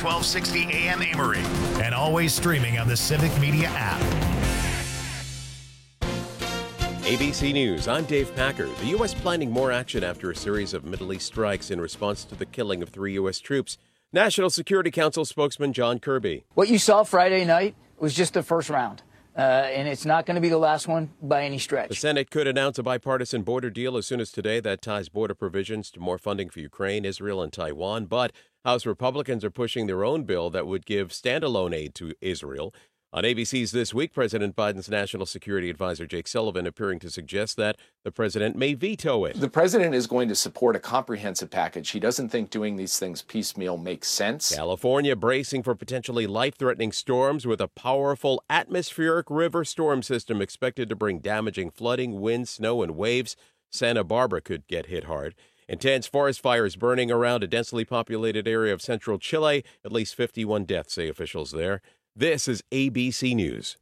1260 AM Amory, and always streaming on the Civic Media app. ABC News, I'm Dave Packer. The U.S. planning more action after a series of Middle East strikes in response to the killing of 3 U.S. troops. National Security Council spokesman John Kirby. What you saw Friday night was just the first round, and it's not going to be the last one by any stretch. The Senate could announce a bipartisan border deal as soon as today that ties border provisions to more funding for Ukraine, Israel, and Taiwan. But House Republicans are pushing their own bill that would give standalone aid to Israel. On ABC's This Week, President Biden's National Security Advisor Jake Sullivan appearing to suggest that the president may veto it. The president is going to support a comprehensive package. He doesn't think doing these things piecemeal makes sense. California bracing for potentially life-threatening storms with a powerful atmospheric river storm system expected to bring damaging flooding, wind, snow, and waves. Santa Barbara could get hit hard. Intense forest fires burning around a densely populated area of central Chile. At least 51 deaths, say officials there. This is ABC News.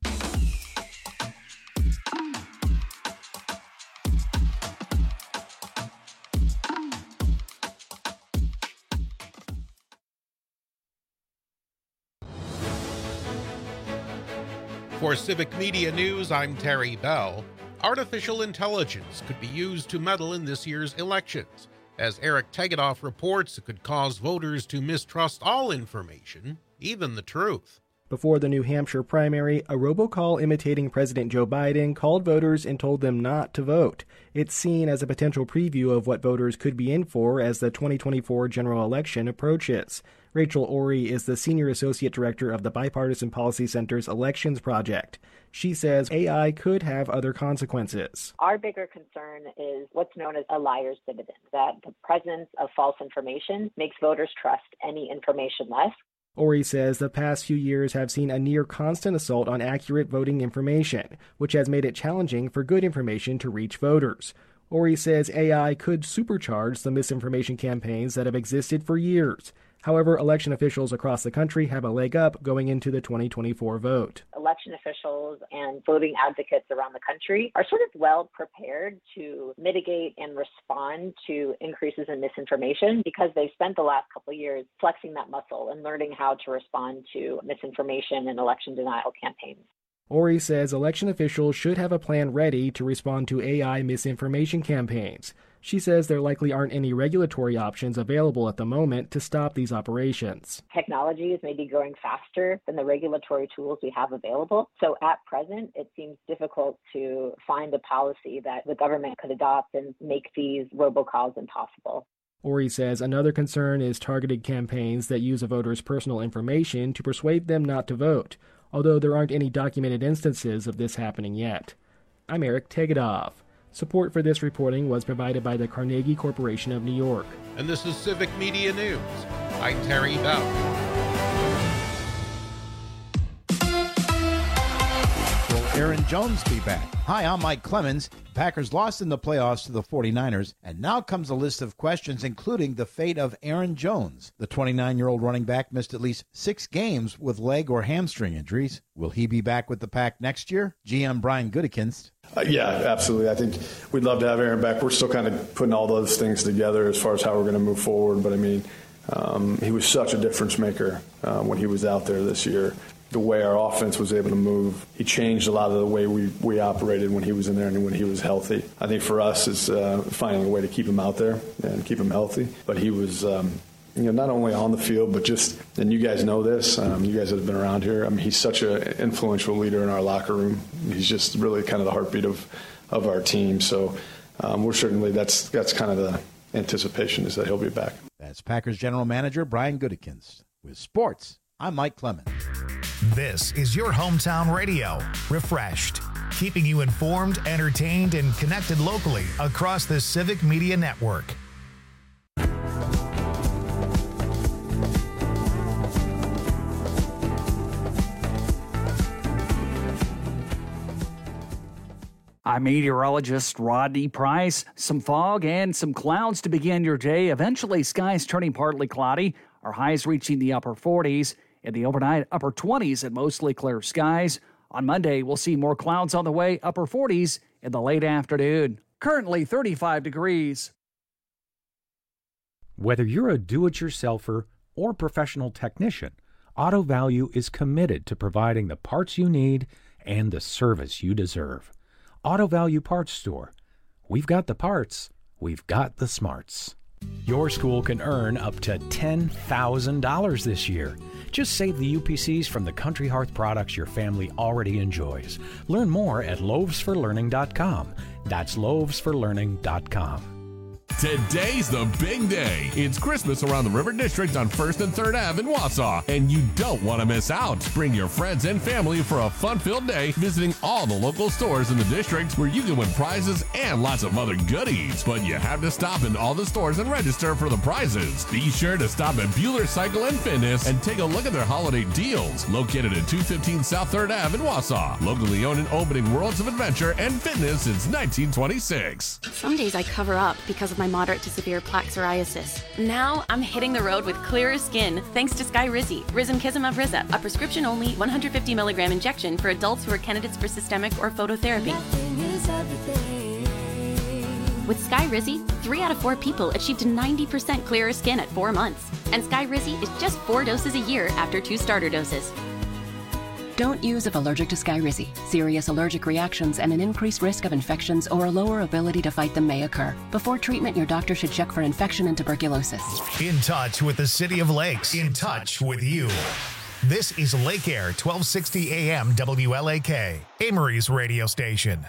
For Civic Media News, I'm Terry Bell. Artificial intelligence could be used to meddle in this year's elections. As Eric Tegetthoff reports, it could cause voters to mistrust all information, even the truth. Before the New Hampshire primary, a robocall imitating President Joe Biden called voters and told them not to vote. It's seen as a potential preview of what voters could be in for as the 2024 general election approaches. Rachel Ory is the Senior Associate Director of the Bipartisan Policy Center's Elections Project. She says AI could have other consequences. Our bigger concern is what's known as a liar's dividend, that the presence of false information makes voters trust any information less. Ory says the past few years have seen a near-constant assault on accurate voting information, which has made it challenging for good information to reach voters. Ory says AI could supercharge the misinformation campaigns that have existed for years. However, election officials across the country have a leg up going into the 2024 vote. Election officials and voting advocates around the country are sort of well prepared to mitigate and respond to increases in misinformation because they've spent the last couple of years flexing that muscle and learning how to respond to misinformation and election denial campaigns. Ory says election officials should have a plan ready to respond to AI misinformation campaigns. She says there likely aren't any regulatory options available at the moment to stop these operations. Technology is maybe growing faster than the regulatory tools we have available. So at present, it seems difficult to find a policy that the government could adopt and make these robocalls impossible. Ory says another concern is targeted campaigns that use a voter's personal information to persuade them not to vote, although there aren't any documented instances of this happening yet. I'm Eric Tegetthoff. Support for this reporting was provided by the Carnegie Corporation of New York. And this is Civic Media News. I'm Terry Bell. Will Aaron Jones be back? Hi, I'm Mike Clemens. Packers lost in the playoffs to the 49ers, and now comes a list of questions, including the fate of Aaron Jones. The 29-year-old running back missed at least 6 games with leg or hamstring injuries. Will he be back with the Pack next year? GM Brian Gutekunst. Yeah, absolutely. I think we'd love to have Aaron back. We're still kind of putting all those things together as far as how we're going to move forward. But, I mean, he was such a difference maker when he was out there this year. The way our offense was able to move, he changed a lot of the way we operated when he was in there and when he was healthy. I think for us is finding a way to keep him out there and keep him healthy. But he was, not only on the field, but just, and you guys know this, you guys that have been around here, I mean, he's such an influential leader in our locker room. He's just really kind of the heartbeat of our team. So we're certainly, that's kind of the anticipation is that he'll be back. That's Packers General Manager Brian Gutekunst. With sports, I'm Mike Clemens. This is your hometown radio, Refreshed, keeping you informed, entertained, and connected locally across the Civic Media Network. I'm meteorologist Rodney Price. Some fog and some clouds to begin your day. Eventually, skies turning partly cloudy. Our highs reaching the upper 40s. In the overnight, upper 20s and mostly clear skies. On Monday, we'll see more clouds on the way, upper 40s in the late afternoon. Currently 35 degrees. Whether you're a do-it-yourselfer or professional technician, Auto Value is committed to providing the parts you need and the service you deserve. Auto Value Parts Store. We've got the parts. We've got the smarts. Your school can earn up to $10,000 this year. Just save the UPCs from the Country Hearth products your family already enjoys. Learn more at loavesforlearning.com. That's loavesforlearning.com. Today's the big day. It's Christmas around the River District on 1st and 3rd Ave in Wausau, and you don't want to miss out. Bring your friends and family for a fun-filled day visiting all the local stores in the district where you can win prizes and lots of other goodies. But you have to stop in all the stores and register for the prizes. Be sure to stop at Bueller Cycle and Fitness and take a look at their holiday deals. Located at 215 South 3rd Ave in Wausau. Locally owned and opening worlds of adventure and fitness since 1926. Some days I cover up because of my moderate to severe plaque psoriasis. Now I'm hitting the road with clearer skin thanks to Skyrizi, Risankizumab Riza, a prescription-only 150 milligram injection for adults who are candidates for systemic or phototherapy. With Skyrizi, 3 out of 4 people achieved 90% clearer skin at 4 months. And Skyrizi is just 4 doses a year after 2 starter doses. Don't use if allergic to Skyrizi. Serious allergic reactions and an increased risk of infections or a lower ability to fight them may occur. Before treatment, your doctor should check for infection and tuberculosis. In touch with the City of Lakes. In touch with you. This is Lake Air 1260 AM WLAK, Amory's radio station.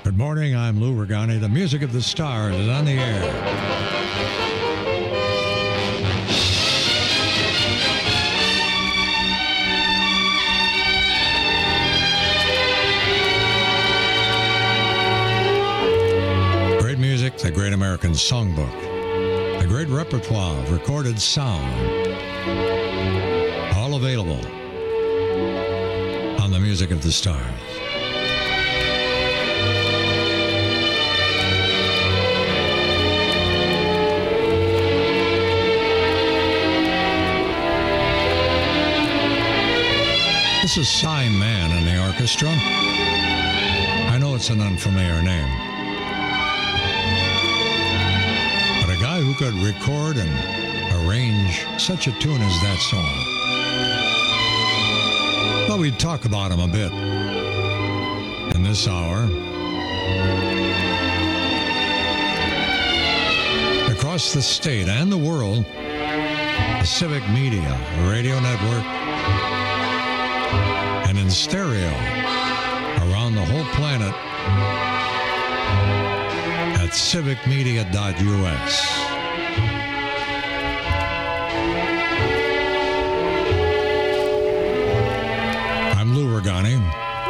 Good morning, I'm Lou Regani. The music of the stars is on the air. Great music, the Great American Songbook. The great repertoire of recorded sound. All available on the music of the stars. This is Cy Mann in the orchestra. I know it's an unfamiliar name, but a guy who could record and arrange such a tune as that song. Well, we'd talk about him a bit in this hour. Across the state and the world, the Civic Media Radio Network, and in stereo around the whole planet at civicmedia.us. I'm Lou Regani.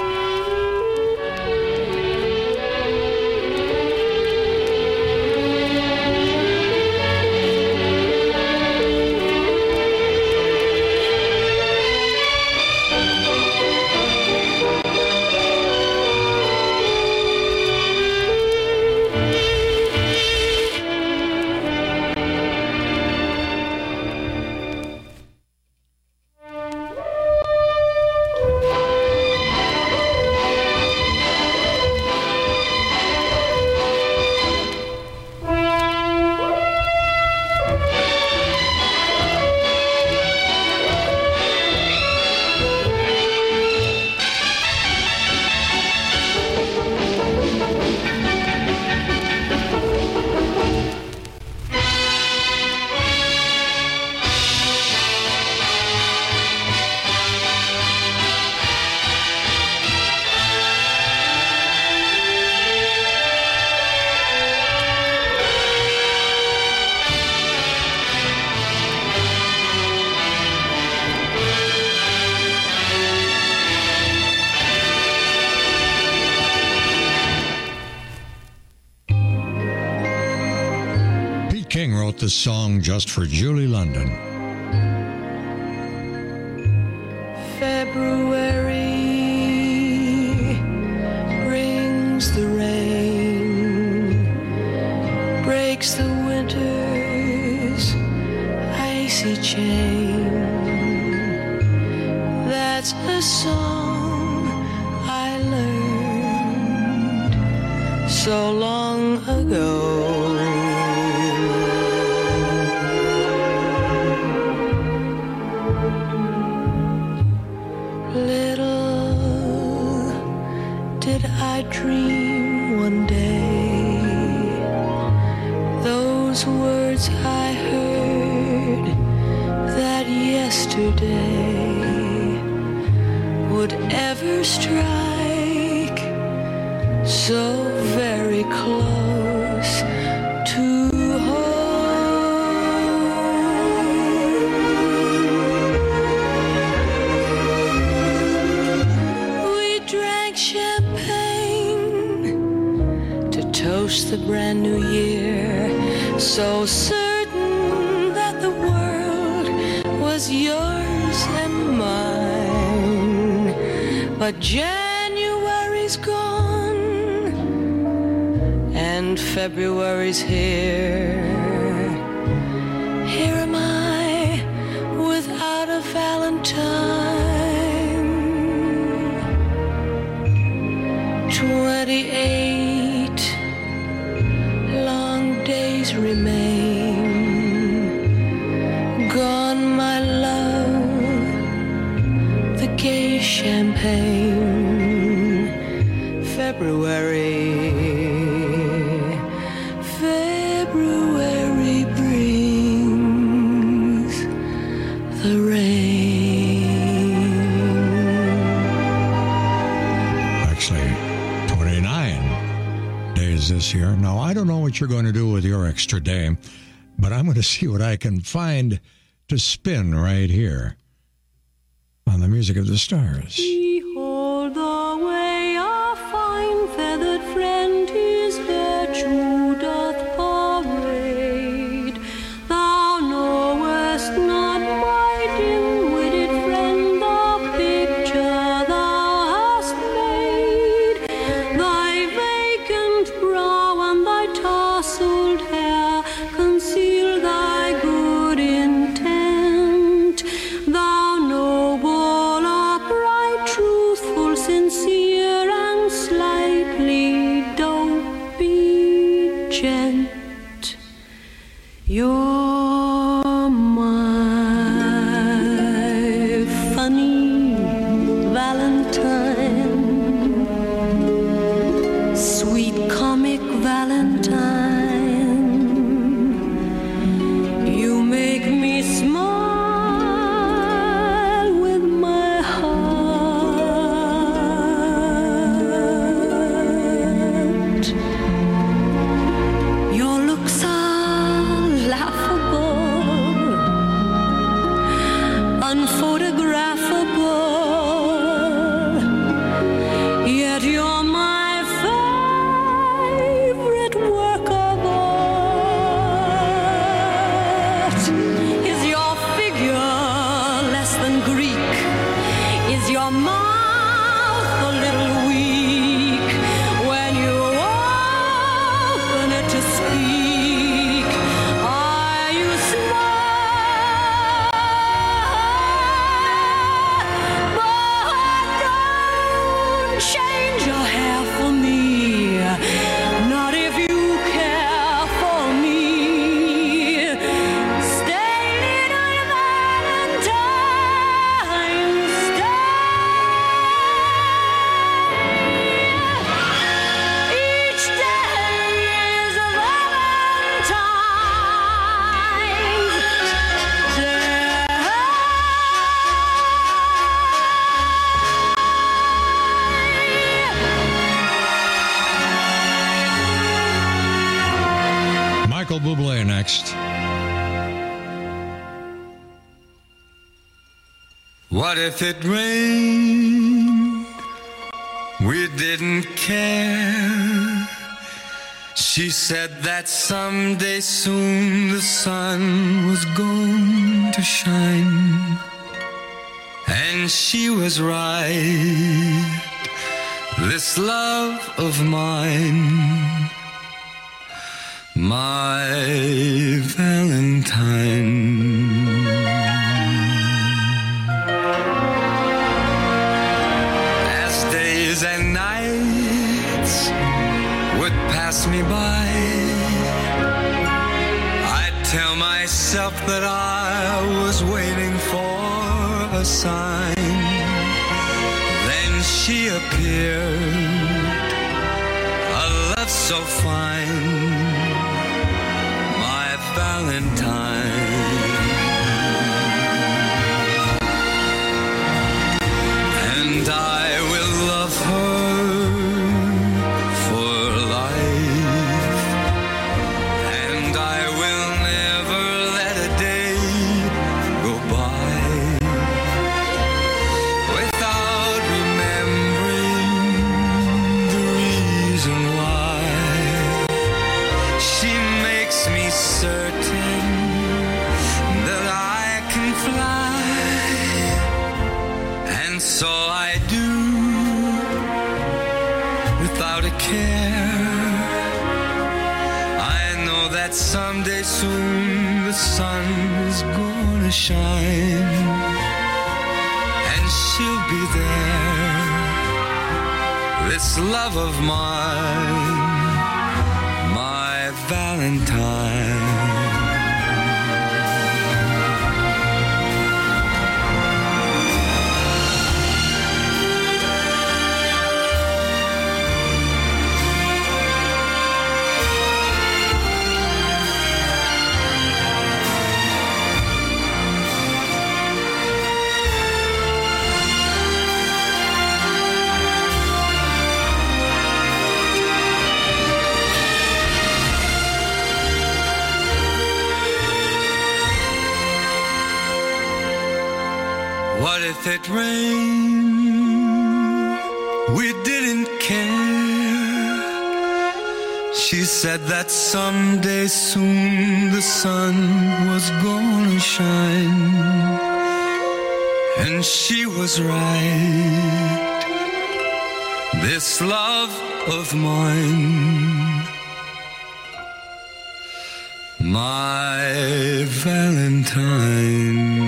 This song just for Julie London. February brings the rain, breaks the winter's icy chain. That's a song I learned so long ago. I dream one day those words I heard that yesterday would ever strike so very close to home. We drank champagne to toast the brand new year, so certain that the world was yours and mine. But January's gone and February's here. Here am I without a Valentine. 28 long days remain. Gone, my love, the gay champagne. February brings the rain. Actually, 29 days this year. Now, I don't know what you're going to do with your extra day, but I'm going to see what I can find to spin right here on the Music of the Stars. Behold the way our fine feathered friend his virtue doth parade. Thou knowest not, my dim-witted friend, the picture thou hast made. Thy vacant brow and thy tousled hair conceal thy good intent. Thou noble, upright, truthful, sincere, and slightly dopey gent. You're my funny Valentine, sweet comic Valentine. You make me smile with my heart. Your looks are laughable, unphotographable, yet you're my favorite work of art. Is your figure less than Greek? Is your mouth a little weak when you open it to speak? Are you smart? But don't change your hair for me, not if you care for me. Stay, little Valentine, stay. Each day is a Valentine's Day. Michael Bublé next. What if it rained? We didn't care. She said that someday soon the sun was going to shine. And she was right. This love of mine, my Valentine. As days and nights would pass me by, I'd tell myself that I was waiting for a sign. Then she appeared, a love so fine, my Valentine. And I will love her for life, and I will never let a day go by without remembering the reason why. She makes me certain that I can fly, and so I do without a care. I know that someday soon the sun is gonna shine, and she'll be there. This love of mine, my Valentine. if it rained, we didn't care. She said that someday soon the sun was gonna shine, and she was right. This love of mine, my Valentine.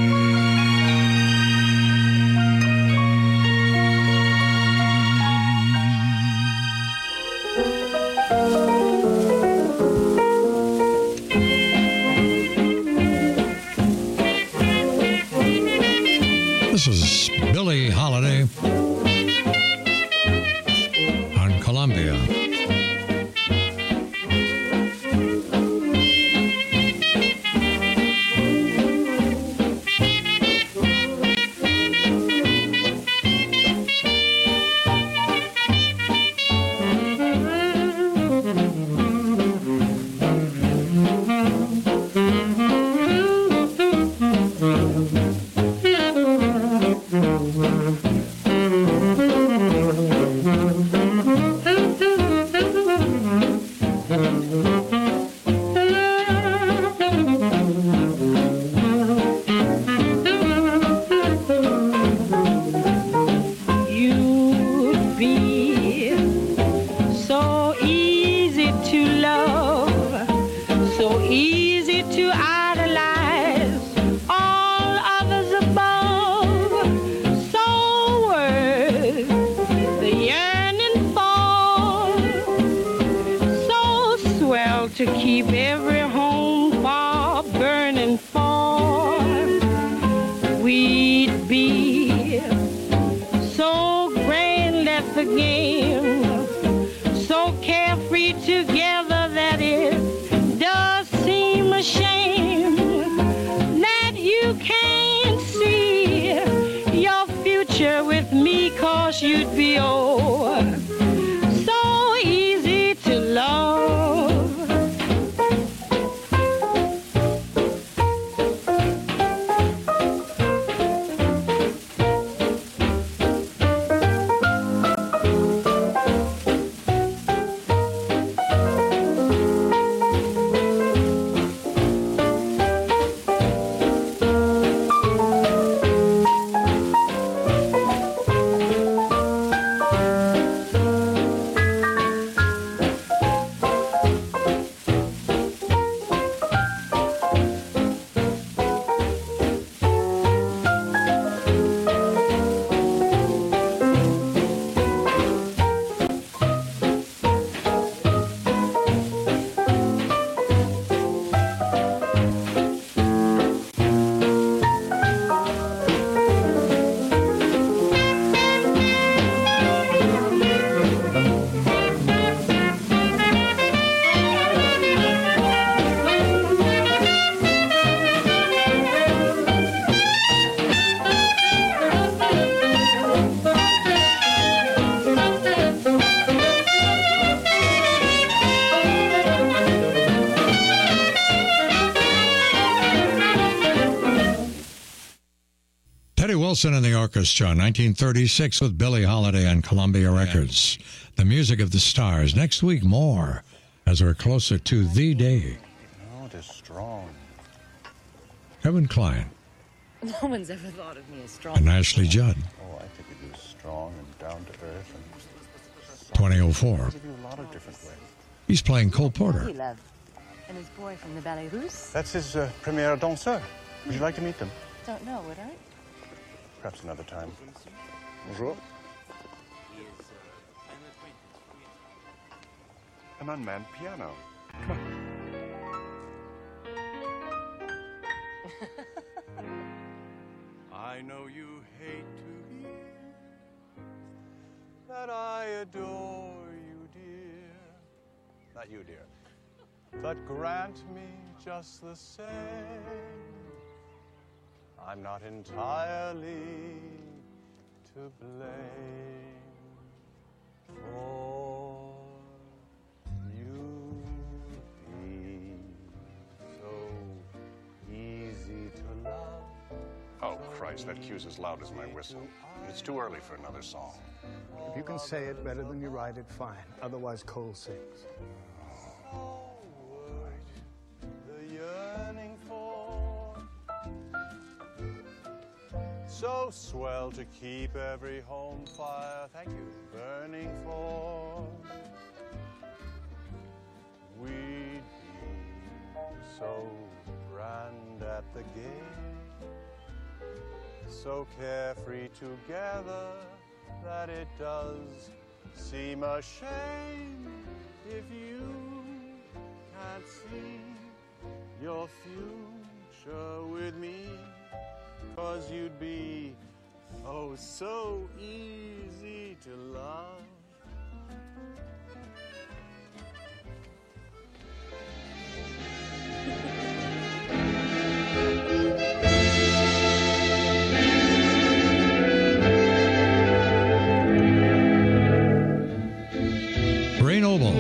This is Billie Holiday on Columbia. You'd be so easy to love, so easy to idolize, all others above, so worth the yearning for, so swell to keep every home bar burning for. We'd be so grand at the game, so carefree together that it does seem a shame that you can't see your future with me, 'cause you'd be so easy to love. Teddy Wilson and the Orchestra, 1936, with Billie Holiday on Columbia Records. The music of the stars. Next week, more as we're closer to the day. Oh, it is strong. Kevin Klein No one's ever thought of me as strong. and Ashley Judd, Oh, I think it is strong and down to earth and 2004. give you a lot of different ways. He's playing Cole He Porter. loved. And his boy from the Ballet Russe? That's his premier danseur. Would you like to meet them? Don't know, would I? Perhaps another time. Bonjour. An unmanned piano. Come on. I know you hate to hear that I adore you, dear. Not you, dear. But grant me just the same, I'm not entirely to blame for you being so easy to love. Oh, Christ. Price, that cue's as loud as my whistle. It's too early for another song. If you can say it better than you write it, fine. Otherwise, Cole sings. The yearning for so swell to keep every home fire, thank you, burning for. We'd be so grand at the gate, so carefree together that it does seem a shame if you can't see your future with me, 'cause you'd be oh so easy to love. Ray Noble.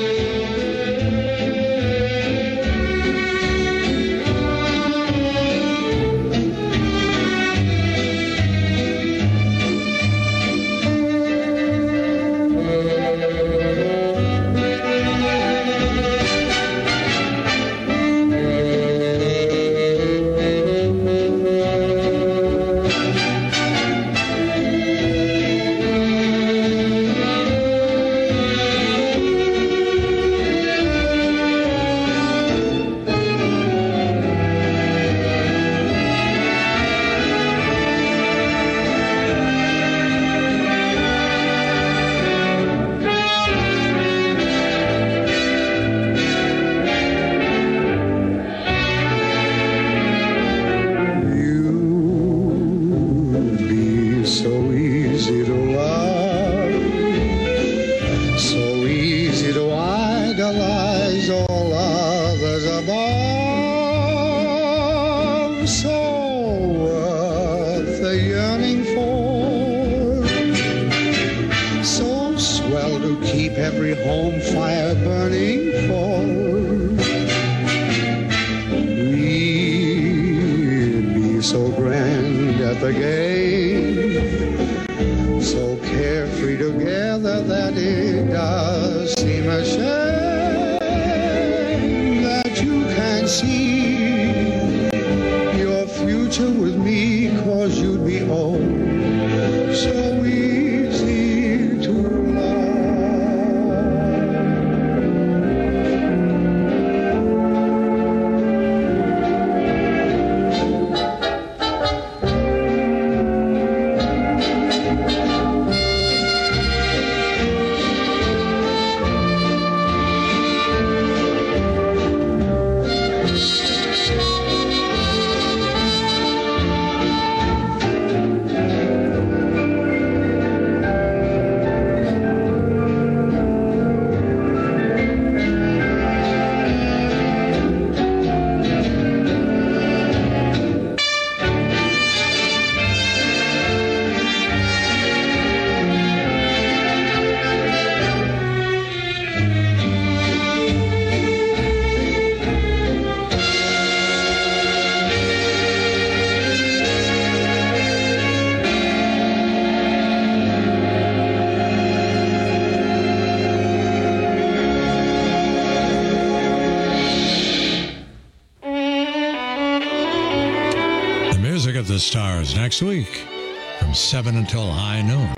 Stars next week from 7 until high noon.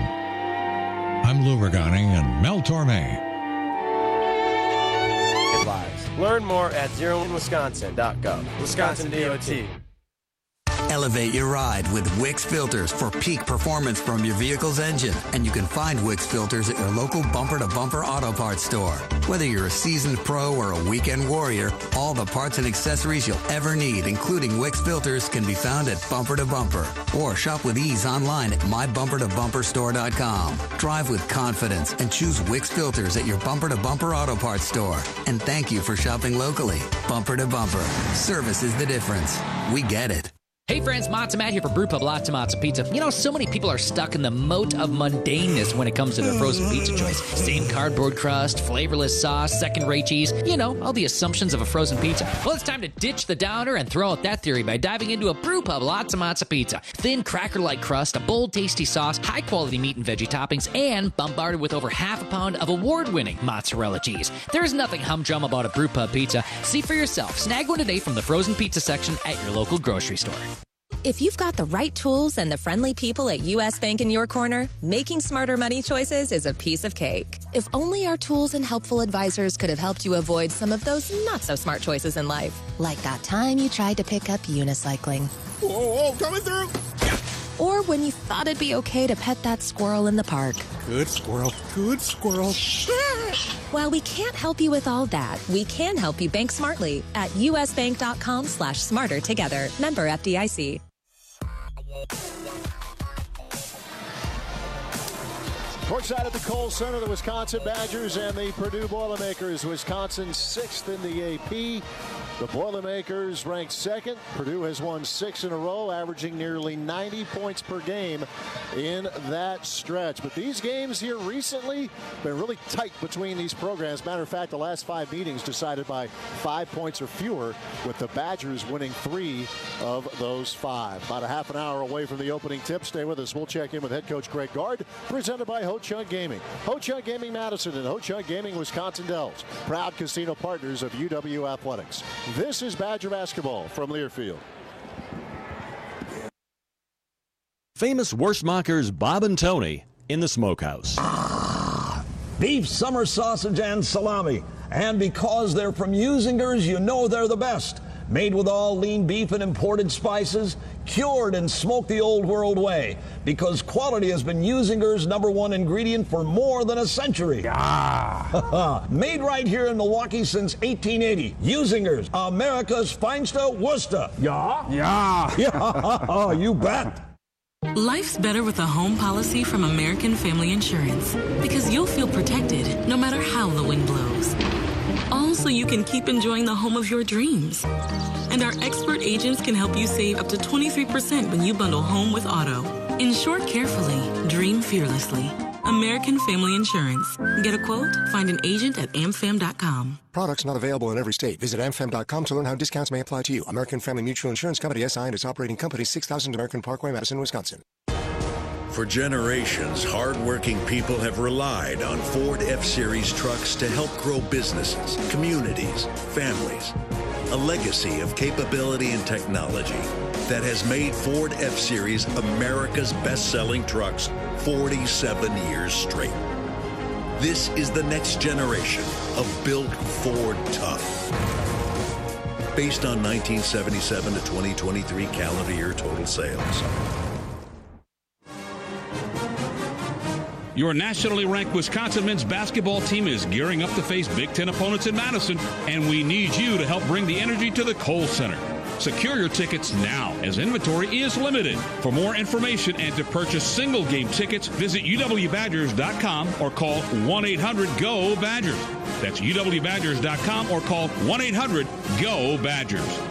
I'm Lou Ragani and Mel Torme. Learn more at zeroinwisconsin.gov. Wisconsin DOT. Elevate your ride with Wix Filters for peak performance from your vehicle's engine. And you can find Wix Filters at your local bumper-to-bumper auto parts store. Whether you're a seasoned pro or a weekend warrior, all the parts and accessories you'll ever need, including Wix Filters, can be found at Bumper to Bumper. Or shop with ease online at mybumpertobumperstore.com. Drive with confidence and choose Wix Filters at your bumper-to-bumper auto parts store. And thank you for shopping locally. Bumper to Bumper. Service is the difference. We get it. Hey friends, Matza Matt here for Brewpub Lots of Matza Pizza. You know, so many people are stuck in the moat of mundaneness when it comes to their frozen pizza choice. Same cardboard crust, flavorless sauce, second-rate cheese. You know, all the assumptions of a frozen pizza. Well, it's time to ditch the downer and throw out that theory by diving into a Brewpub Lots of Matza Pizza. Thin, cracker-like crust, a bold, tasty sauce, high-quality meat and veggie toppings, and bombarded with over half a pound of award-winning mozzarella cheese. There's nothing humdrum about a Brewpub pizza. See for yourself. Snag one today from the frozen pizza section at your local grocery store. If you've got the right tools and the friendly people at U.S. Bank in your corner, making smarter money choices is a piece of cake. If only our tools and helpful advisors could have helped you avoid some of those not-so-smart choices in life. Like that time you tried to pick up unicycling. Whoa, coming through! Or when you thought it'd be okay to pet that squirrel in the park. Good squirrel, good squirrel. While we can't help you with all that, we can help you bank smartly at usbank.com/smarter together. Member FDIC. Courtside at the Kohl Center, the Wisconsin Badgers and the Purdue Boilermakers. Wisconsin 6th in the AP. The Boilermakers ranked 2nd. Purdue has won 6 in a row, averaging nearly 90 points per game in that stretch. But these games here recently been really tight between these programs. Matter of fact, the last 5 meetings decided by 5 points or fewer, with the Badgers winning 3 of those 5. About a half an hour away from the opening tip. Stay with us. We'll check in with head coach Greg Gard, presented by Ho Chunk Gaming. Ho Chunk Gaming Madison and Ho Chunk Gaming Wisconsin Dells, proud casino partners of UW Athletics. This is Badger basketball from Learfield. Famous Wurstmachers Bob and Tony in the smokehouse. Beef, summer sausage, and salami. And because they're from Usingers, you know they're the best. Made with all lean beef and imported spices, cured and smoked the old world way. Because quality has been Usingers' #1 ingredient for more than a century. Made right here in Milwaukee since 1880. Usingers, America's finest Worcester. Yeah, you bet. Life's better with a home policy from American Family Insurance, because you'll feel protected no matter how the wind blows. All so you can keep enjoying the home of your dreams. And our expert agents can help you save up to 23% when you bundle home with auto. Insure carefully, dream fearlessly. American Family Insurance. Get a quote? Find an agent at amfam.com. Products not available in every state. Visit amfam.com to learn how discounts may apply to you. American Family Mutual Insurance Company, SI, and its operating company, 6000 American Parkway, Madison, Wisconsin. For generations, hardworking people have relied on Ford F-Series trucks to help grow businesses, communities, families. A legacy of capability and technology that has made Ford F-Series America's best-selling trucks 47 years straight. This is the next generation of Built Ford Tough. Based on 1977 to 2023 calendar year total sales. Your nationally ranked Wisconsin men's basketball team is gearing up to face Big Ten opponents in Madison, and we need you to help bring the energy to the Kohl Center. Secure your tickets now, as inventory is limited. For more information and to purchase single-game tickets, visit uwbadgers.com or call 1-800-GO-BADGERS. That's uwbadgers.com or call 1-800-GO-BADGERS.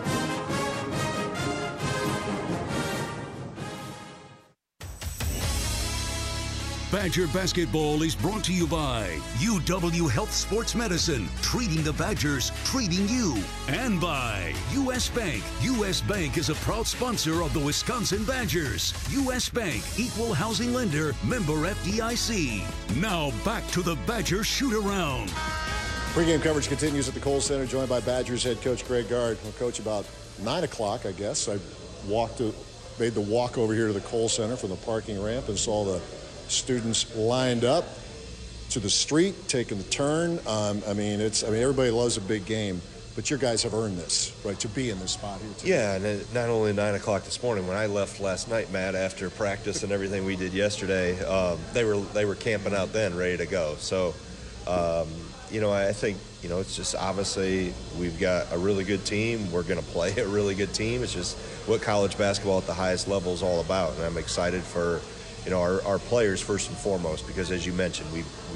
Badger Basketball is brought to you by UW Health Sports Medicine, treating the Badgers, treating you. And by U.S. Bank. U.S. Bank is a proud sponsor of the Wisconsin Badgers. U.S. Bank, equal housing lender, member FDIC. Now back to the Badger shoot-around. Pre-game coverage continues at the Kohl Center, joined by Badgers head coach Greg Gard. Well, Coach, about 9 o'clock, I guess, I made the walk over here to the Kohl Center from the parking ramp and saw the students lined up to the street, taking the turn. Everybody loves a big game, but your guys have earned this, right, to be in this spot here today. Yeah, and not only 9 o'clock this morning. When I left last night, Matt, after practice and everything we did yesterday, they were camping out then, ready to go. So, I think, it's just obviously we've got a really good team. We're going to play a really good team. It's just what college basketball at the highest level is all about, and I'm excited for our players first and foremost, because as you mentioned, we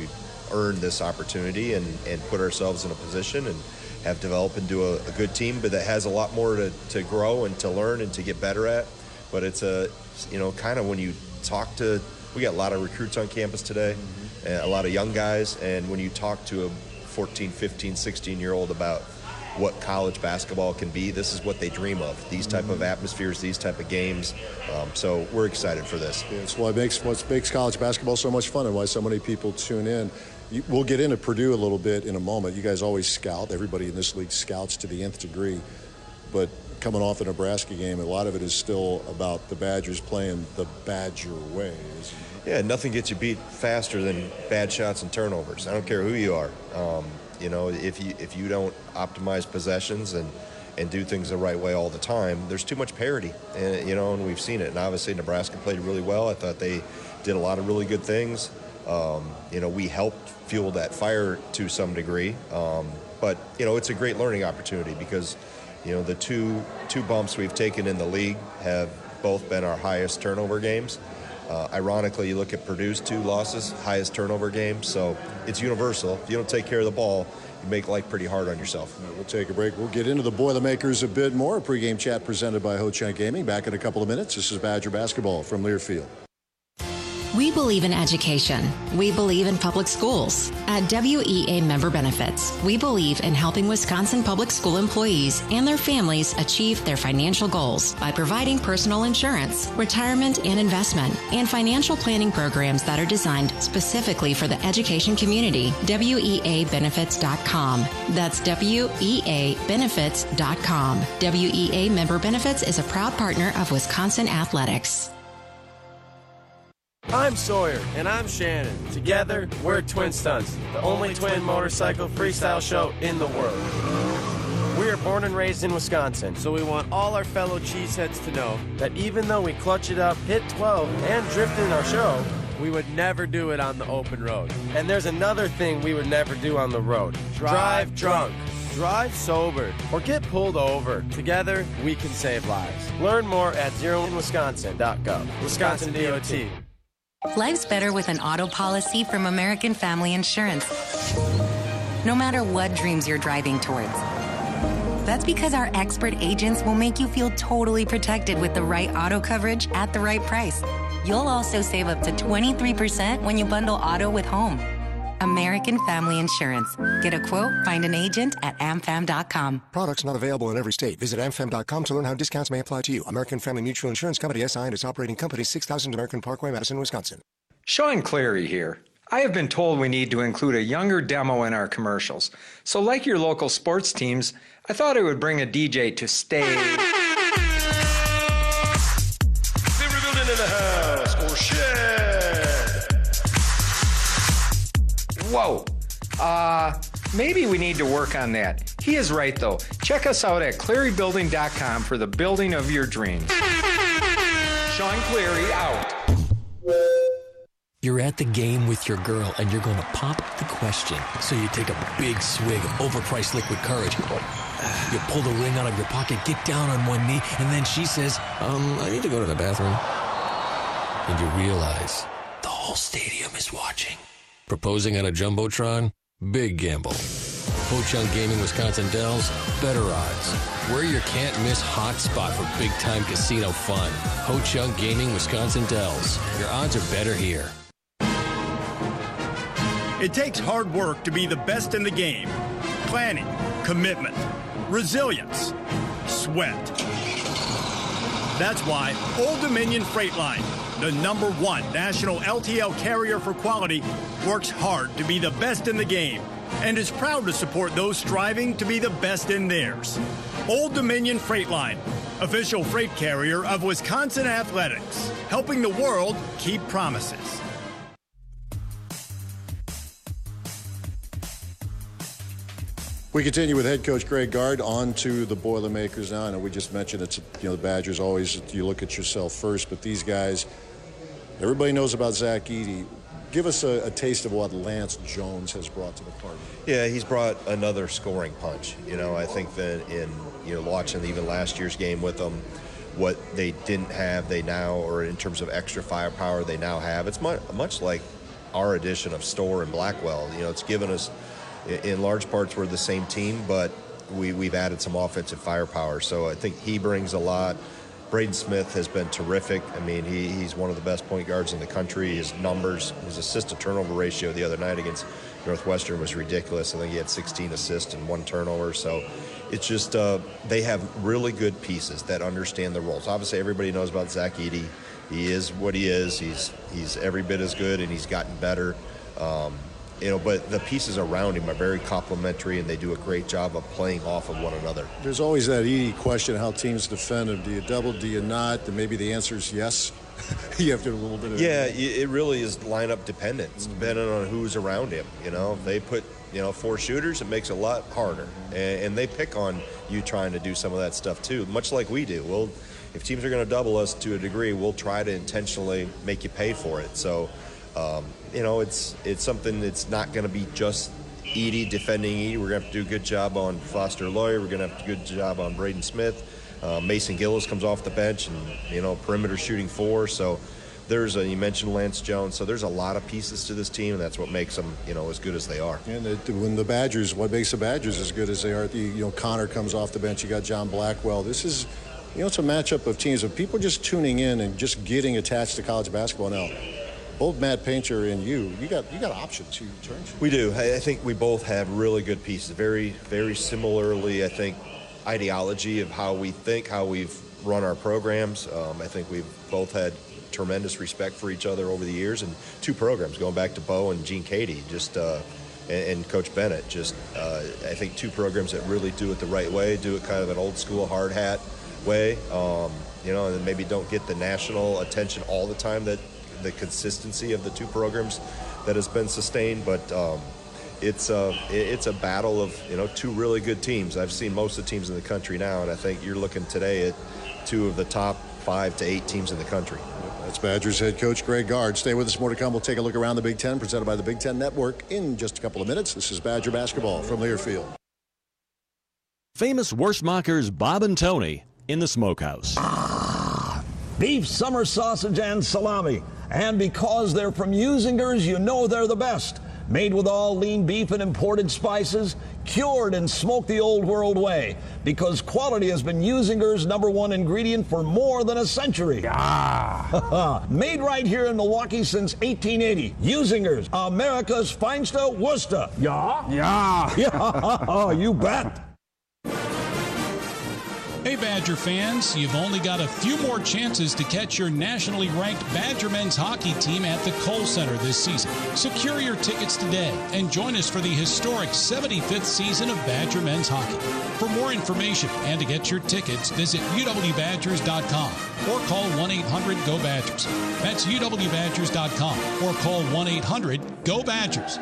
earned this opportunity and put ourselves in a position and have developed into a good team, but that has a lot more to grow and to learn and to get better at. But it's kind of when you talk to, we got a lot of recruits on campus today, a lot of young guys, and when you talk to a 14, 15, 16-year-old about what college basketball can be, this is what they dream of, these type of atmospheres, these type of games. So we're excited for this. Yeah, it's what makes college basketball so much fun and why so many people tune in. We'll get into Purdue a little bit in a moment. You guys always scout. Everybody in this league scouts to the nth degree. But coming off a Nebraska game, a lot of it is still about the Badgers playing the Badger way. Yeah, nothing gets you beat faster than bad shots and turnovers. I don't care who you are. If you don't optimize possessions and do things the right way all the time, there's too much parity. And we've seen it. And obviously Nebraska played really well. I thought they did a lot of really good things. We helped fuel that fire to some degree. But it's a great learning opportunity because, the two bumps we've taken in the league have both been our highest turnover games. Ironically, you look at Purdue's 2 losses, highest turnover games. So it's universal. If you don't take care of the ball, you make life pretty hard on yourself. We'll take a break. We'll get into the Boilermakers a bit more. A pregame chat presented by Ho-Chunk Gaming. Back in a couple of minutes. This is Badger Basketball from Learfield. We believe in education. We believe in public schools. At WEA Member Benefits, we believe in helping Wisconsin public school employees and their families achieve their financial goals by providing personal insurance, retirement and investment, and financial planning programs that are designed specifically for the education community. WEAbenefits.com. That's WEAbenefits.com. WEA Member Benefits is a proud partner of Wisconsin Athletics. I'm Sawyer. And I'm Shannon. Together, we're Twin Stunts, the only twin motorcycle freestyle show in the world. We are born and raised in Wisconsin, so we want all our fellow cheeseheads to know that even though we clutch it up, hit 12, and drift in our show, we would never do it on the open road. And there's another thing we would never do on the road. Drive drunk. Drive sober or get pulled over. Together, we can save lives. Learn more at zeroinwisconsin.gov. Wisconsin DOT. Life's better with an auto policy from American Family Insurance. No matter what dreams you're driving towards. That's because our expert agents will make you feel totally protected with the right auto coverage at the right price. You'll also save up to 23% when you bundle auto with home. American Family Insurance. Get a quote, find an agent at amfam.com. Products not available in every state. Visit amfam.com to learn how discounts may apply to you. American Family Mutual Insurance Company, SI, and its operating company, 6000 American Parkway, Madison, Wisconsin. Sean Clary here. I have been told we need to include a younger demo in our commercials. So like your local sports teams, I thought I would bring a DJ to stay. They were building in the house or shed. Whoa. Maybe we need to work on that. He is right, though. Check us out at ClaryBuilding.com for the building of your dreams. Sean Clary out. You're at the game with your girl and you're going to pop the question. So you take a big swig of overpriced liquid courage. You pull the ring out of your pocket, get down on one knee, and then she says, I need to go to the bathroom. And you realize the whole stadium is watching. Proposing on a Jumbotron? Big gamble. Ho-Chunk Gaming Wisconsin Dells? Better odds. We're your can't-miss hot spot for big-time casino fun. Ho-Chunk Gaming Wisconsin Dells. Your odds are better here. It takes hard work to be the best in the game. Planning, commitment, resilience, sweat. That's why Old Dominion Freight Line, the #1 national LTL carrier for quality, works hard to be the best in the game and is proud to support those striving to be the best in theirs. Old Dominion Freight Line, official freight carrier of Wisconsin Athletics, helping the world keep promises. We continue with head coach Greg Gard on to the Boilermakers now. I know we just mentioned it's, the Badgers always, you look at yourself first, but these guys, everybody knows about Zach Edey. Give us a taste of what Lance Jones has brought to the party. Yeah, he's brought another scoring punch. I think that in, watching even last year's game with them, what they didn't have, they now, or in terms of extra firepower, they now have. It's much like, our addition of Storr and Blackwell. You know, it's given us, in large parts, we're the same team, but we've added some offensive firepower. So I think he brings a lot. Braden Smith has been terrific. I mean, he's one of the best point guards in the country. His numbers, his assist-to-turnover ratio the other night against Northwestern was ridiculous. I think he had 16 assists and 1 turnover. So it's just they have really good pieces that understand the roles. Obviously, everybody knows about Zach Edey. He is what he is. He's every bit as good, and he's gotten better. You know, but the pieces around him are very complementary, and they do a great job of playing off of one another. There's always that Edey question, how teams defend him. Do you double, do you not? And maybe the answer is yes. You have to do a little bit of... Yeah, it really is lineup dependent. It's dependent on who's around him. You know, if they put, 4 shooters, it makes it a lot harder. And they pick on you trying to do some of that stuff, too, much like we do. If teams are going to double us to a degree, we'll try to intentionally make you pay for it. So... it's something that's not going to be just Edey defending Edey. We're going to have to do a good job on Foster Loyer. We're going to have to do a good job on Braden Smith. Mason Gillis comes off the bench and, perimeter shooting 4. So you mentioned Lance Jones. So there's a lot of pieces to this team, and that's what makes them, as good as they are. And when the Badgers, what makes the Badgers as good as they are, Connor comes off the bench. You got John Blackwell. This is, it's a matchup of teams of people just tuning in and just getting attached to college basketball now. Both Matt Painter and you got options you turn to. We do. I think we both have really good pieces. Very, very similarly, I think, ideology of how we think, how we've run our programs. I think we've both had tremendous respect for each other over the years, and 2 programs going back to Bo and Gene Cady, and Coach Bennett. I think 2 programs that really do it the right way, do it kind of an old school hard hat way, and maybe don't get the national attention all the time that the consistency of the 2 programs that has been sustained, but it's a battle of 2 really good teams. I've seen most of the teams in the country now, and I think you're looking today at 2 of the top 5 to 8 teams in the country. That's Badgers head coach Greg Gard. Stay with us, more to come. We'll take a look around the Big Ten, presented by the Big Ten Network, in just a couple of minutes. This is Badger basketball from Learfield. Famous Wurstmachers Bob and Tony in the Smokehouse. Beef, summer sausage, and salami. And because they're from Usingers, you know they're the best. Made with all lean beef and imported spices, cured and smoked the old world way. Because quality has been Usingers' #1 ingredient for more than a century. Made right here in Milwaukee since 1880. Usingers, America's finest Worcester. Yeah, you bet. Hey Badger fans, you've only got a few more chances to catch your nationally ranked Badger men's hockey team at the Kohl Center this season. Secure your tickets today and join us for the historic 75th season of Badger men's hockey. For more information and to get your tickets, visit uwbadgers.com or call 1-800-GO-BADGERS. That's uwbadgers.com or call 1-800-GO-BADGERS.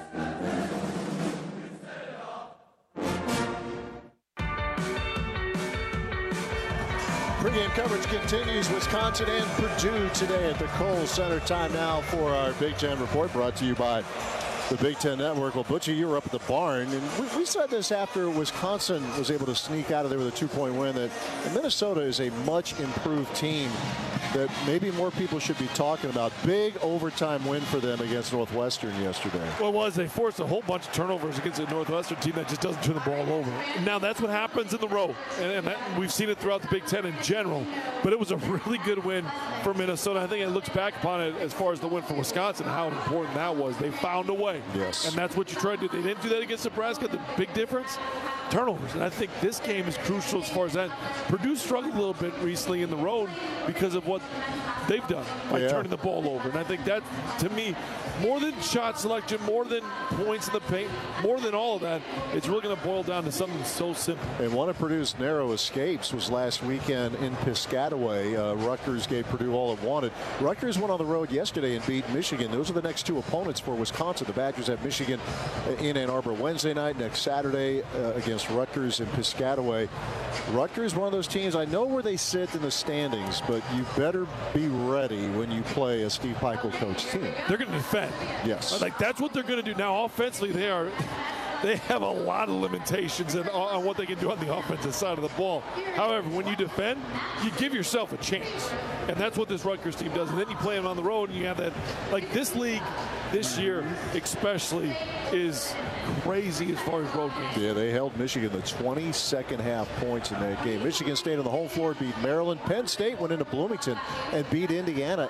Pre-game coverage continues. Wisconsin and Purdue today at the Kohl Center. Time now for our Big Ten report, brought to you by the Big Ten Network. Well, Butchie, you were up at the barn, and we said this after Wisconsin was able to sneak out of there with a 2-point win, that Minnesota is a much improved team that maybe more people should be talking about. Big overtime win for them against Northwestern yesterday. Well, it was. They forced a whole bunch of turnovers against a Northwestern team that just doesn't turn the ball over. Now, that's what happens in the road, and we've seen it throughout the Big Ten in general, but it was a really good win for Minnesota. I think it looks back upon it as far as the win for Wisconsin, how important that was. They found a way. Yes. And that's what you try to do. They didn't do that against Nebraska. The big difference, turnovers. And I think this game is crucial as far as that. Purdue struggled a little bit recently in the road because of what they've done by turning the ball over. And I think that, to me, more than shot selection, more than points in the paint, more than all of that, it's really going to boil down to something so simple. And one of Purdue's narrow escapes was last weekend in Piscataway. Rutgers gave Purdue all it wanted. Rutgers went on the road yesterday and beat Michigan. Those are the next 2 opponents for Wisconsin. The Badgers have Michigan in Ann Arbor Wednesday night. Next Saturday against Rutgers in Piscataway. Rutgers, one of those teams, I know where they sit in the standings, but you better be ready when you play a Steve Pikiell coach team. They're going to defend. Yes. Like, that's what they're going to do. Now, offensively, they have a lot of limitations on what they can do on the offensive side of the ball. However, when you defend, you give yourself a chance. And that's what this Rutgers team does. And then you play them on the road, and you have that. Like, this league, this year especially is crazy as far as road games. Yeah, they held Michigan the 22nd half points in that game. Michigan State on the home floor beat Maryland. Penn State went into Bloomington and beat Indiana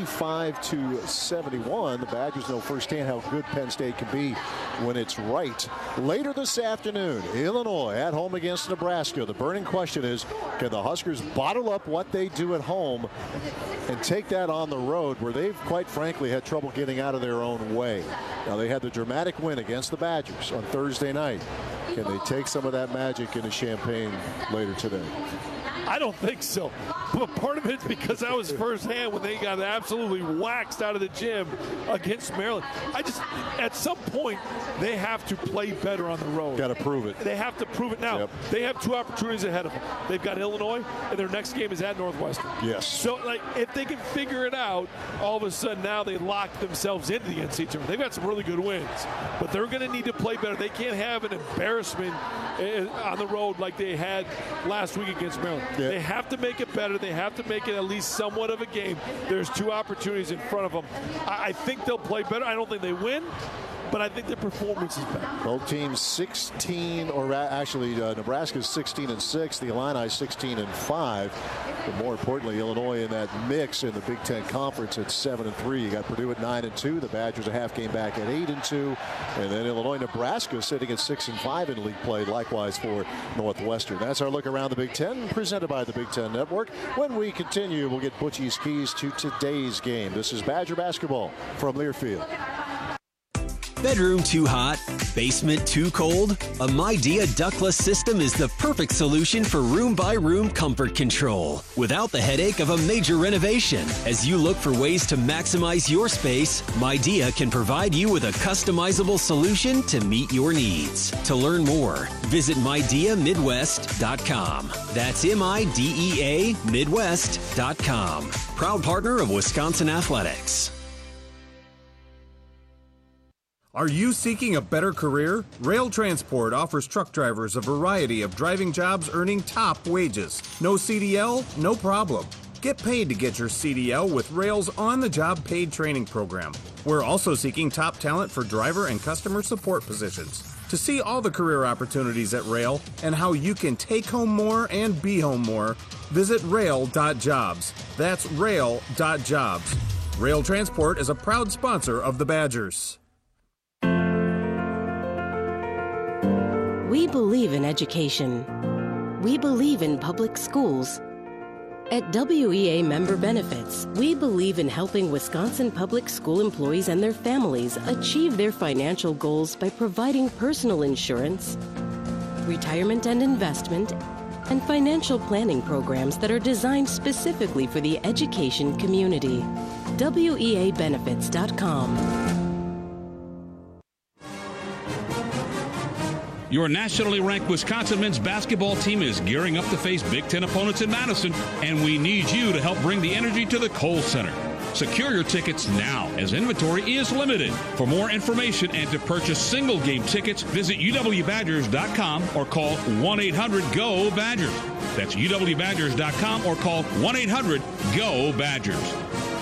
85-71. The Badgers know firsthand how good Penn State can be when it's right. Later this afternoon, Illinois at home against Nebraska. The burning question is, can the Huskers bottle up what they do at home and take that on the road where they've quite frankly had trouble getting out of their own way? Now, they had the dramatic win against the Badgers on Thursday night. Can they take some of that magic into Champaign later today? I don't think so. But part of it's because I was firsthand when they got absolutely waxed out of the gym against Maryland. At some point, they have to play better on the road. Got to prove it. They have to prove it now. Yep. They have two opportunities ahead of them. They've got Illinois, and their next game is at Northwestern. Yes. So, if they can figure it out, all of a sudden now they lock themselves into the NCAA tournament. They've got some really good wins, but they're going to need to play better. They can't have an embarrassment on the road like they had last week against Maryland. Yeah. They have to make it better. They have to make it at least somewhat of a game. There's two opportunities in front of them. I think they'll play better. I don't think they win, but I think their performance is better. Both teams 16, or actually Nebraska's 16-6, the Illini 16-5. But more importantly, Illinois in that mix in the Big Ten Conference at 7-3. You got Purdue at 9-2. The Badgers a half game back at 8-2. And then Illinois, Nebraska sitting at 6-5 in league play, likewise for Northwestern. That's our look around the Big Ten, presented by the Big Ten Network. When we continue, we'll get Butchie's keys to today's game. This is Badger basketball from Learfield. Bedroom too hot? Basement too cold? A Midea ductless system is the perfect solution for room-by-room comfort control, without the headache of a major renovation. As you look for ways to maximize your space, Midea can provide you with a customizable solution to meet your needs. To learn more, visit MideaMidwest.com. That's MIDEA Midwest.com. Proud partner of Wisconsin Athletics. Are you seeking a better career? Rail Transport offers truck drivers a variety of driving jobs earning top wages. No CDL? No problem. Get paid to get your CDL with Rail's on-the-job paid training program. We're also seeking top talent for driver and customer support positions. To see all the career opportunities at Rail and how you can take home more and be home more, visit rail.jobs. That's rail.jobs. Rail Transport is a proud sponsor of the Badgers. We believe in education. We believe in public schools. At WEA Member Benefits, we believe in helping Wisconsin public school employees and their families achieve their financial goals by providing personal insurance, retirement and investment, and financial planning programs that are designed specifically for the education community. WEABenefits.com. Your nationally ranked Wisconsin men's basketball team is gearing up to face Big Ten opponents in Madison, and we need you to help bring the energy to the Kohl Center. Secure your tickets now, as inventory is limited. For more information and to purchase single-game tickets, visit uwbadgers.com or call 1-800-GO-BADGERS. That's uwbadgers.com or call 1-800-GO-BADGERS.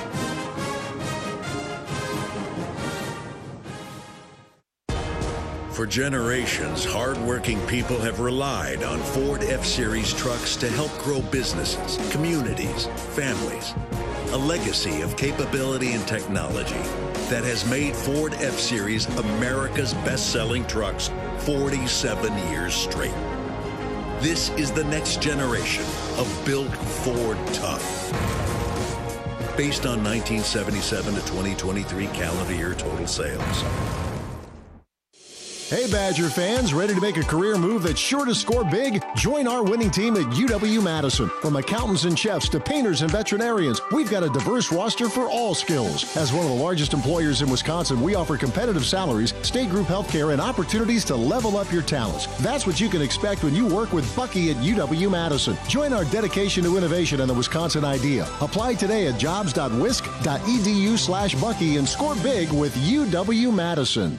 For generations, hardworking people have relied on Ford F-Series trucks to help grow businesses, communities, families. A legacy of capability and technology that has made Ford F-Series America's best-selling trucks 47 years straight. This is the next generation of Built Ford Tough. Based on 1977 to 2023 calendar year total sales. Hey Badger fans, ready to make a career move that's sure to score big? Join our winning team at UW-Madison. From accountants and chefs to painters and veterinarians, we've got a diverse roster for all skills. As one of the largest employers in Wisconsin, we offer competitive salaries, state group health care, and opportunities to level up your talents. That's what you can expect when you work with Bucky at UW-Madison. Join our dedication to innovation and the Wisconsin idea. Apply today at jobs.wisc.edu/Bucky and score big with UW-Madison.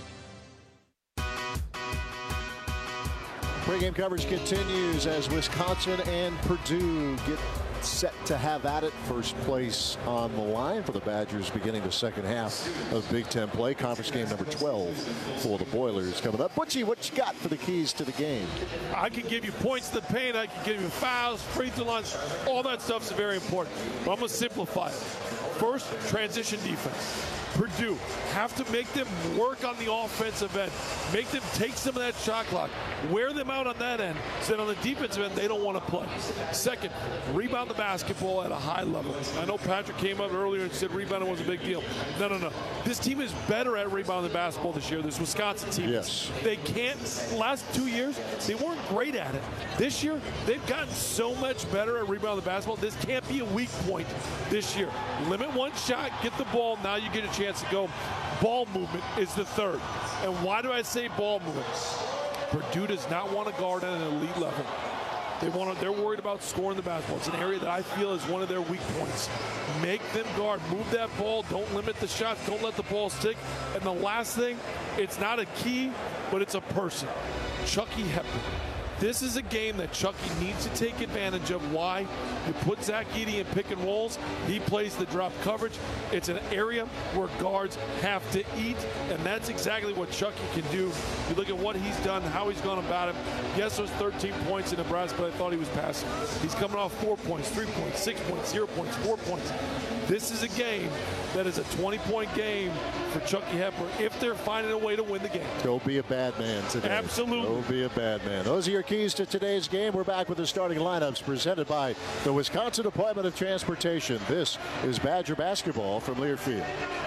Pre-game coverage continues as Wisconsin and Purdue get set to have at it. First place on the line for the Badgers beginning the second half of Big Ten play. Conference game number 12 for the Boilers coming up. Butchie, what you got for the keys to the game? I can give you points to the paint. I can give you fouls, free throw lines. All that stuff's very important. But I'm going to simplify it. First, transition defense. Purdue have to make them work on the offensive end. Make them take some of that shot clock. Wear them out on that end. So that on the defensive end, they don't want to play. Second, rebound the basketball at a high level. I know Patrick came up earlier and said rebounding was a big deal. No. This team is better at rebounding the basketball this year. This Wisconsin team. Yes. They can't. Last 2 years, they weren't great at it. This year, they've gotten so much better at rebounding the basketball. This can't be a weak point this year. Limit one shot, get the ball. Now you get a chance to go. Ball movement is the third. And why do I say ball movement? Purdue does not want to guard at an elite level. They're worried about scoring the basketball. It's an area that I feel is one of their weak points. Make them guard. Move that ball. Don't limit the shots. Don't let the ball stick. And the last thing, it's not a key, but it's a person. Chucky Hepburn. This is a game that Chucky needs to take advantage of. Why? You put Zach Edey in pick and rolls. He plays the drop coverage. It's an area where guards have to eat, and that's exactly what Chucky can do. You look at what he's done, how he's gone about it. Yes, there's 13 points in Nebraska, but I thought he was passing. He's coming off 4 points, 3 points, 6 points, 0 points, 4 points. This is a game that is a 20-point game for Chucky Hepburn if they're finding a way to win the game. Don't be a bad man today. Absolutely. Don't be a bad man. Those are your keys to today's game. We're back with the starting lineups presented by the Wisconsin Department of Transportation. This is Badger basketball from Learfield.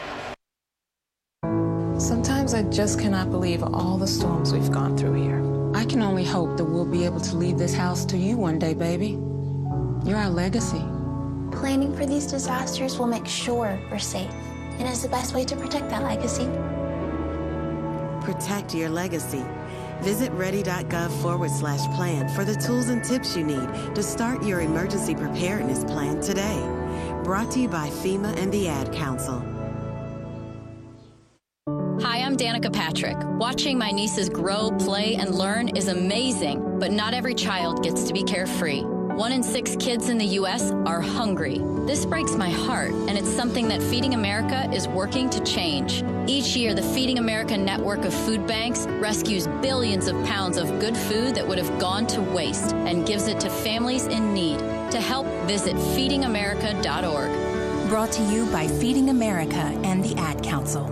Sometimes I just cannot believe all the storms we've gone through here. I can only hope that we'll be able to leave this house to you one day, baby. You're our legacy. Planning for these disasters will make sure we're safe, and is the best way to protect that legacy. Protect your legacy. Visit ready.gov/plan for the tools and tips you need to start your emergency preparedness plan today. Brought to you by FEMA and the Ad Council. Hi, I'm Danica Patrick. Watching my nieces grow, play, and learn is amazing, but not every child gets to be carefree. 1 in 6 kids in the U.S. are hungry. This breaks my heart, and it's something that Feeding America is working to change. Each year, the Feeding America network of food banks rescues billions of pounds of good food that would have gone to waste and gives it to families in need. To help, visit feedingamerica.org. Brought to you by Feeding America and the Ad Council.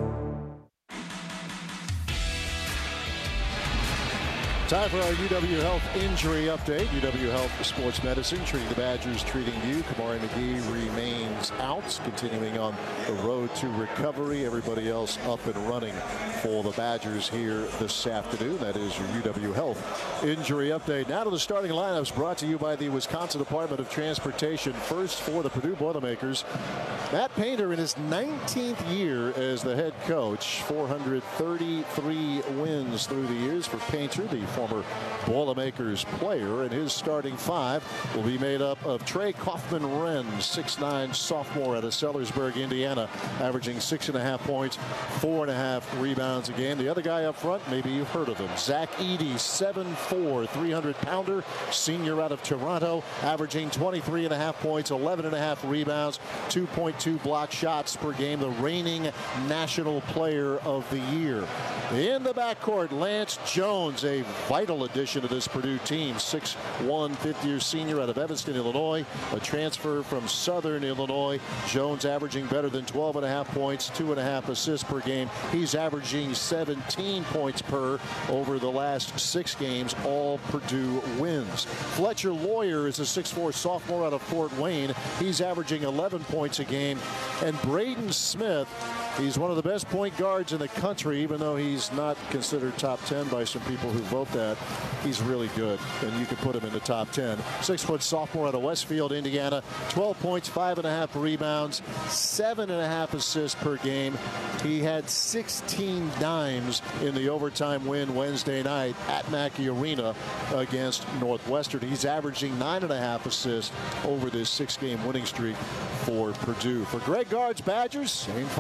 Time for our UW Health injury update. UW Health Sports Medicine, treating the Badgers, treating you. Kamari McGee remains out, continuing on the road to recovery. Everybody else up and running for the Badgers here this afternoon. That is your UW Health injury update. Now to the starting lineups, brought to you by the Wisconsin Department of Transportation. First for the Purdue Boilermakers, Matt Painter in his 19th year as the head coach. 433 wins through the years for Painter, the former Boilermakers player, and his starting five will be made up of Trey Kaufman-Renn, 6'9" sophomore out of Sellersburg, Indiana, averaging 6.5 points, 4.5 rebounds a game. The other guy up front, maybe you've heard of him, Zach Edey, 7'4", 300-pounder, senior out of Toronto, averaging 23.5 points, 11.5 rebounds, 2.2 block shots per game, the reigning national player of the year. In the backcourt, Lance Jones, a vital addition to this Purdue team, 6'1", fifth-year senior out of Evanston, Illinois, a transfer from Southern Illinois. Jones averaging better than 12.5 points, 2.5 assists per game. He's averaging 17 points per over the last 6 games, all Purdue wins. Fletcher Lawyer is a 6'4" sophomore out of Fort Wayne. He's averaging 11 points a game. And Braden Smith, he's one of the best point guards in the country, even though he's not considered top 10 by some people who vote that. He's really good, and you can put him in the top 10. 6' sophomore out of Westfield, Indiana, 12 points, 5.5 rebounds, 7.5 assists per game. He had 16 dimes in the overtime win Wednesday night at Mackey Arena against Northwestern. He's averaging 9.5 assists over this 6-game winning streak for Purdue. For Greg Gard's Badgers, same 5 as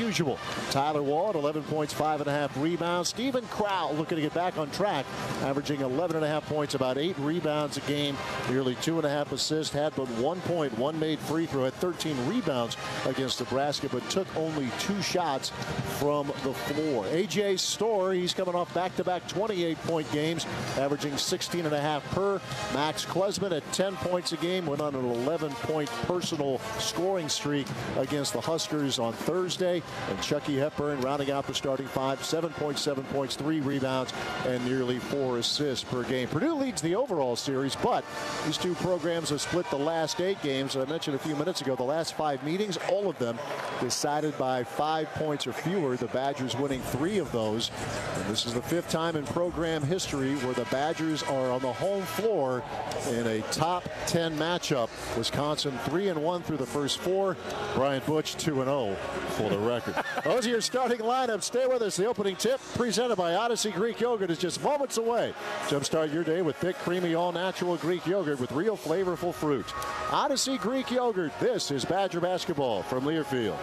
usual. Tyler Wall at 11 points, 5.5 rebounds. Steven Crowell looking to get back on track, averaging 11.5 points, about 8 rebounds a game, nearly 2.5 assists, had but 1 point, 1 made free throw, had 13 rebounds against Nebraska, but took only 2 shots from the floor. A.J. Storr, he's coming off back-to-back 28-point games, averaging 16.5 per. Max Klesman at 10 points a game, went on an 11-point personal scoring streak against the Huskers on Thursday. And Chucky Hepburn rounding out the starting 5, 7.7 points, 3 rebounds, and nearly 4 assists per game. Purdue leads the overall series, but these two programs have split the last 8 games. I mentioned a few minutes ago, the last 5 meetings, all of them decided by 5 points or fewer. The Badgers winning 3 of those. And this is the 5th time in program history where the Badgers are on the home floor in a top 10 matchup. Wisconsin 3-1 through the first 4. Brian Butch 2-0 for the record. Those are your starting lineups. Stay with us. The opening tip presented by Odyssey Greek Yogurt is just moments away. Jumpstart your day with thick, creamy, all-natural Greek yogurt with real flavorful fruit. Odyssey Greek Yogurt. This is Badger basketball from Learfield.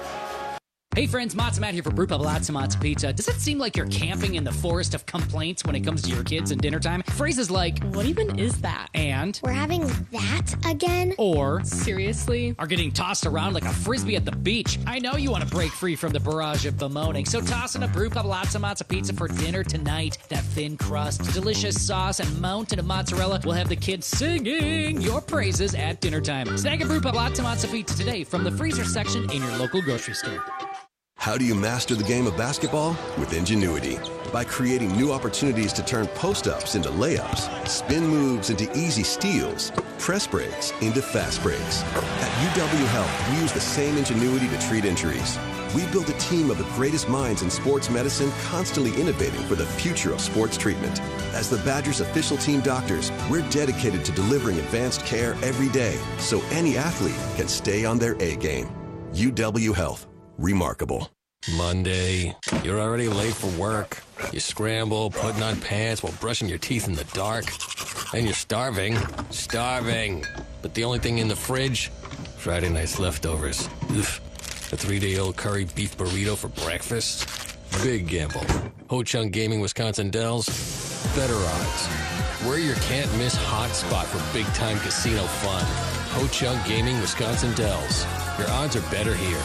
Hey friends, Matzo Matt here for Brewpub Latza Matzo Pizza. Does it seem like you're camping in the forest of complaints when it comes to your kids and dinner time? Phrases like, what even is that? And, we're having that again? Or, seriously? Are getting tossed around like a frisbee at the beach. I know you want to break free from the barrage of bemoaning, so toss in a Brewpub Latza Matzo Pizza for dinner tonight. That thin crust, delicious sauce, and mountain of mozzarella will have the kids singing your praises at dinner time. Snag a Brewpub Latza Matzo Pizza today from the freezer section in your local grocery store. How do you master the game of basketball? With Ingenuity. By creating new opportunities to turn post-ups into layups, spin moves into easy steals, press breaks into fast breaks. At UW Health, we use the same ingenuity to treat injuries. We built a team of the greatest minds in sports medicine, constantly innovating for the future of sports treatment. As the Badgers' official team doctors, we're dedicated to delivering advanced care every day so any athlete can stay on their A game. UW Health. Remarkable. Monday, you're already late for work. You scramble, putting on pants while brushing your teeth in the dark. And you're starving. Starving. But the only thing in the fridge? Friday night's leftovers. Oof. A 3-day-old curry beef burrito for breakfast? Big gamble. Ho Chunk Gaming Wisconsin Dells? Better odds. We're your can't-miss hotspot for big-time casino fun. Ho Chunk Gaming Wisconsin Dells. Your odds are better here.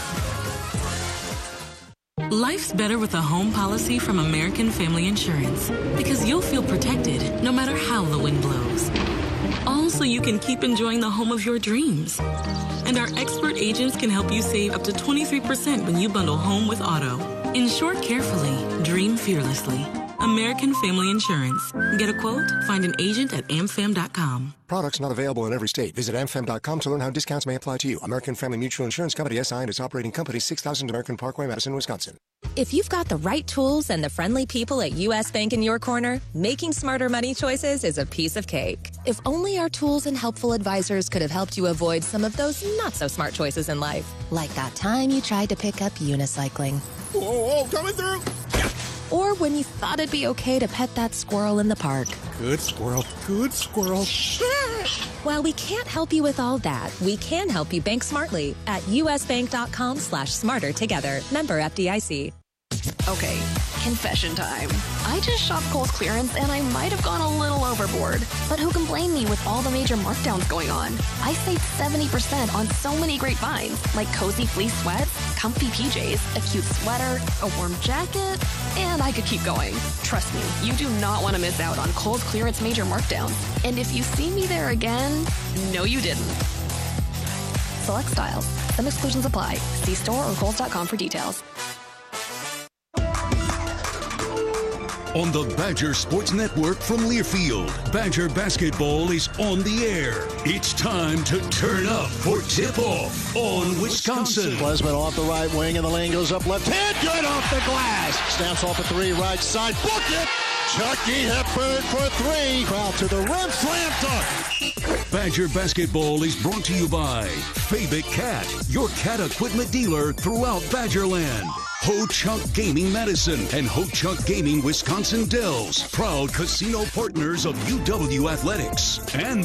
Life's better with a home policy from American Family Insurance because you'll feel protected no matter how the wind blows. All so you can keep enjoying the home of your dreams. And our expert agents can help you save up to 23% when you bundle home with auto. Insure carefully, dream fearlessly. American Family Insurance. Get a quote? Find an agent at amfam.com. Products not available in every state. Visit amfam.com to learn how discounts may apply to you. American Family Mutual Insurance Company, SI, and its operating company, 6000 American Parkway, Madison, Wisconsin. If you've got the right tools and the friendly people at U.S. Bank in your corner, making smarter money choices is a piece of cake. If only our tools and helpful advisors could have helped you avoid some of those not-so-smart choices in life. Like that time you tried to pick up unicycling. Whoa, coming through! Or when you thought it'd be okay to pet that squirrel in the park. Good squirrel, good squirrel. While we can't help you with all that, we can help you bank smartly at usbank.com/smarter together. Member FDIC. Okay, confession time. I just shopped Kohl's clearance and I might have gone a little overboard. But who can blame me with all the major markdowns going on? I saved 70% on so many great finds, like cozy fleece sweats, comfy PJs, a cute sweater, a warm jacket, and I could keep going. Trust me, you do not want to miss out on Kohl's clearance major markdowns. And if you see me there again, no you didn't. Select styles. Some exclusions apply. See store or Kohls.com for details. On the Badger Sports Network from Learfield, Badger basketball is on the air. It's time to turn up for tip-off on Wisconsin. Klesman off the right wing, and the lane goes up left hand. Good off the glass. Snaps off a 3, right side. Book it. Chucky Hepburn for 3. Crowd to the rim. Slam dunk. Badger basketball is brought to you by Fabic Cat, your cat equipment dealer throughout Badgerland. Ho Chunk Gaming Madison and Ho Chunk Gaming Wisconsin Dells, proud casino partners of UW Athletics. And